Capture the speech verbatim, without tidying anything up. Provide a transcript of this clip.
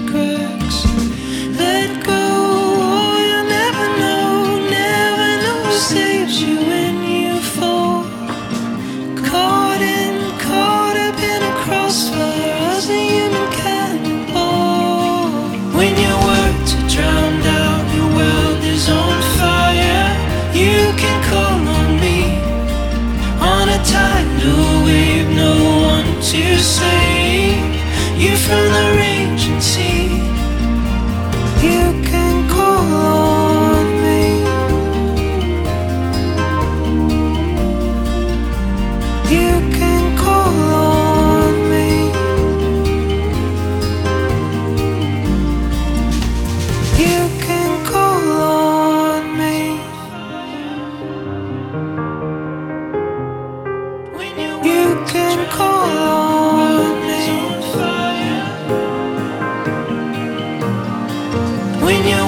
cracks. Let go, or you'll never know, never know who saves you when you fall. Caught in, caught up in a crossfire as a human cannonball. When your words are drowned out, your world is on fire. You can call on me on a tidal wave, no one to save you from the rage and sea. You can call on me. You can call on me. You can call on me. You can call on me. When you